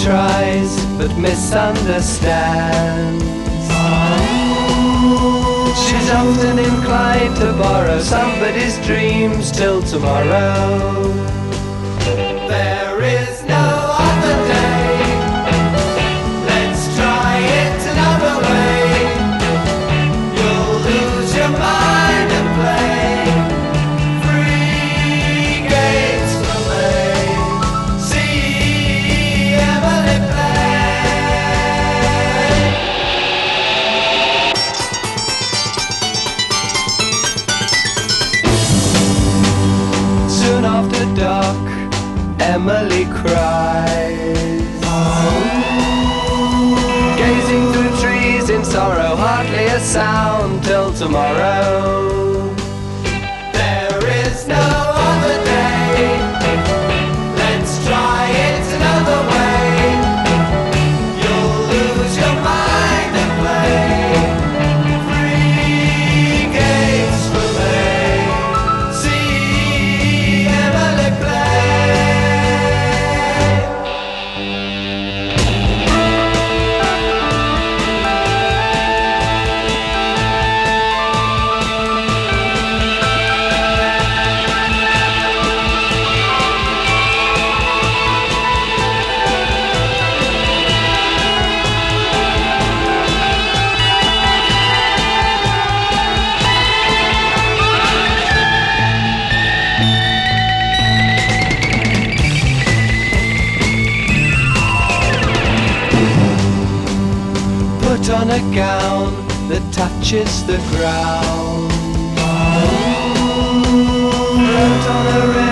tries but misunderstands. She's often inclined to borrow somebody's dreams till tomorrow. There is no other day. Let's try it another way. You'll lose your mind and play. Free gates for me. See Emily play. Soon after dark, Emily cries, gazing through trees in sorrow, hardly a sound till tomorrow. There is no other day. Let's try it another way. You'll lose your mind and play. Free gates for me. See Emily play. Put on a gown that touches the ground. Float on a